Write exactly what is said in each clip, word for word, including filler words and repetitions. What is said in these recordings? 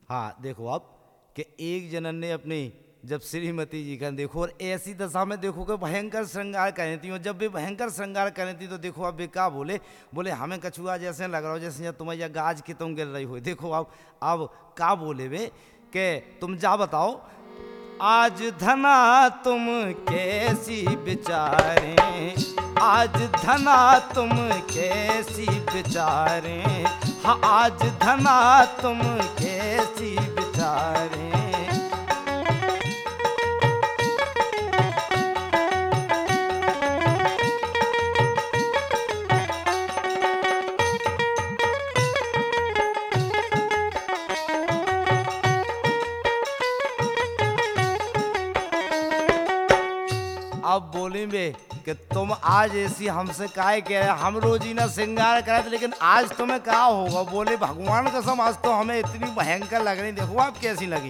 हाँ देखो अब कि एक जनन ने अपनी जब श्रीमती जी का देखो और ऐसी दशा में देखो कि भयंकर श्रृंगार करें थी और जब भी भयंकर श्रृंगार करें थी तो देखो अब वे क्या बोले बोले हमें कछुआ जैसे लग रहा हो जैसे तुम्हें या गाज की तुम गिर रही हो। देखो अब अब क्या बोले वे कि तुम जा बताओ आज धना तुम कैसी बिचारे, आज धना तुम कैसी बिचारे, हाँ आज धना तुम कैसी बिचारे। अब बोलेंगे कि तुम आज ऐसी हमसे काहे कह रहे, हम रोज ही ना श्रृंगार करे थे लेकिन आज तुम्हें क्या होगा। बोले भगवान कसम आज तो हमें इतनी भयंकर लग रही, देखो आप कैसी लगी।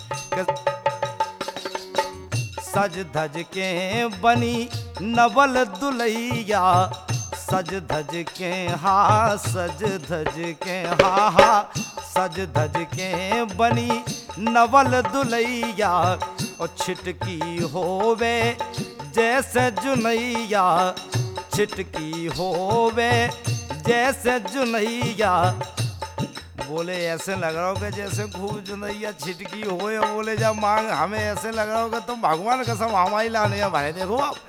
सज धज के बनी नवल दुलैया, सज धज के हा सज धज के हा हा सज धज के बनी नवल दुलैया और छिटकी होवे जैसे जुनैया, छिटकी होवे जैसे जुनैया। बोले ऐसे लग रहा हो कि जैसे खूब जुनैया छिटकी होए, बोले जब मांग हमें ऐसे लग रहा हो कि तुम भगवान कसम हमारी लाने या भाई। देखो आप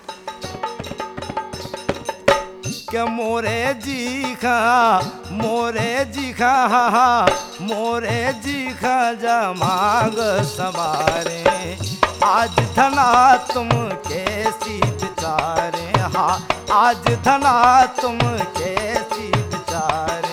के मोरे जी खा मोरे जी खा मोरे जी खा जमाग सवारे, आज धना तुम कैसी बिचारे, हाँ आज धना तुम कैसी बिचारे।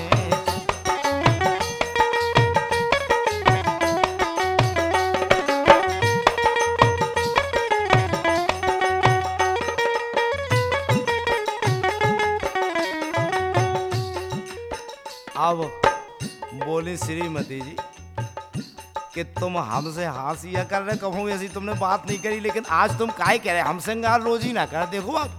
अब बोली श्रीमती जी कि तुम हमसे हंसिया कर रहे, कहूँ ऐसी तुमने बात नहीं करी लेकिन आज तुम काहे कह रहे, हम श्रृंगार रोज ही ना कर। देखो आप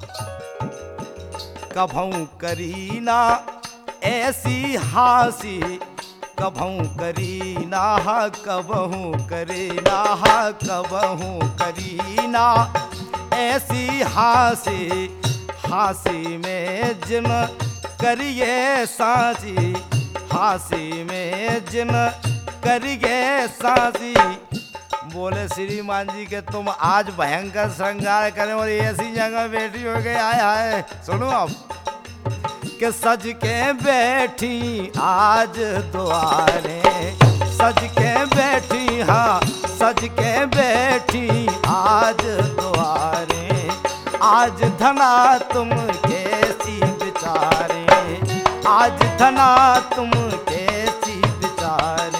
कभू करी ना ऐसी हासी, कभू करी ना कबहू करे ना कबहू करी ना ऐसी हासी, हासी में जिन करिए साची, हासी में जिन करिए साची। बोले श्रीमान जी के तुम आज भयंकर श्रृंगार करें और ऐसी जगह बैठी हो गई। आए आए सुनो अब के सज के बैठी आज द्वारे, सज के बैठी हाँ सज के बैठी आज द्वारे, आज धना तुम कैसी बिचारे, आज धना तुम कैसी बिचारे।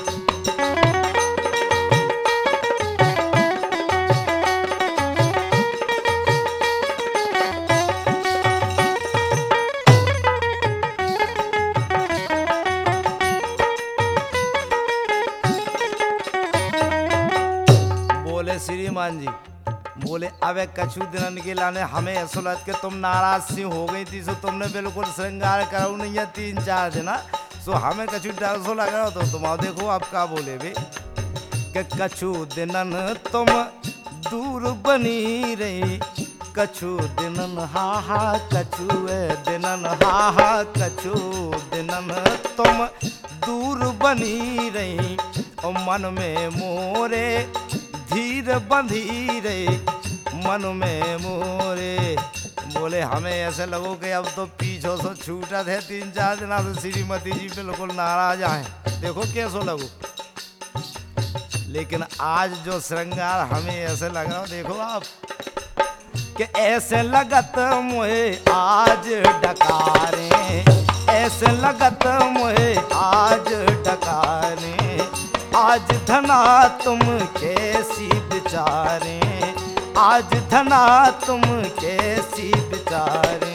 बोले श्रीमान जी बोले अब कछु दिन के लाने हमें ऐसा लग के तुम नाराज सी हो गई थी, सो तुमने बिल्कुल श्रृंगार कराऊ नहीं है तीन चार दिन, सो हमें कछु डर सो लग रहा हो तो तुम आओ। देखो आप क्या बोले भी कि कछु दिनन तुम दूर बनी रही, कछु दिनन हा हा कछु दिनन हा हा कछु दिनन तुम दूर बनी रही और मन में मोरे धीर बंधी रे, मन में मोरे। बोले हमें ऐसे लगो कि अब तो पीछो से छूटा थे तीन चार दिन से श्रीमती जी बिल्कुल नाराज आए। देखो कैसो लगो लेकिन आज जो श्रृंगार हमें ऐसे लग रहा हो। देखो आप कि ऐसे लगत मुझे आज डकारे, ऐसे लगत मुझे आज डकारे, आज धना तुम कैसी बिचारे, आज धना तुम कैसी बिचारे।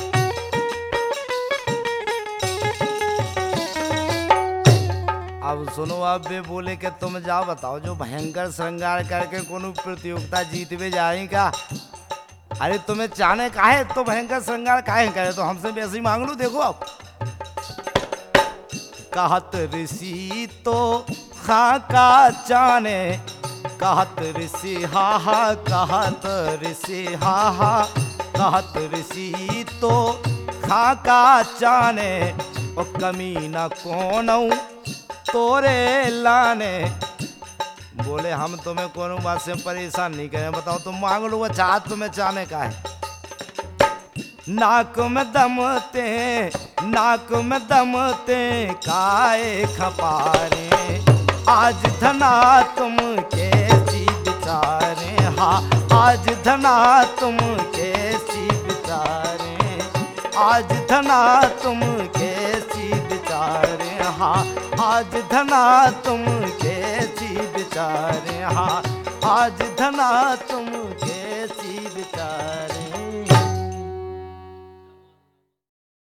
अब सुनो आप बे बोले कि तुम जाओ बताओ जो भयंकर श्रृंगार करके कोनो प्रतियोगिता जीत में जाए का। अरे तुम्हें चाहने का है तो भयंकर श्रृंगार काहे करे, तो हमसे भी ऐसे ही मांग लो। देखो अब कहत ऋषि तो खाका चाने, कहत ऋषि हा हा, कहत ऋषि हा हा, कहत ऋषि तो खाका चाने, ओ कमीना कौनौ तोरे लाने। बोले हम तुम्हें कोनो बात से परेशान नहीं करें, बताओ तुम मांग लो। वो चाह तुम्हें चाहने का है। नाक में दमते, नाक में दमते काए खपारे, आज धना तुम कैसी बिचारे, हाँ आज धना तुम कैसी बिचारे, आज धना तुम कैसी बिचारे, हाँ आज धना तुम कैसी बिचारे, हाँ आज धना तुम कैसी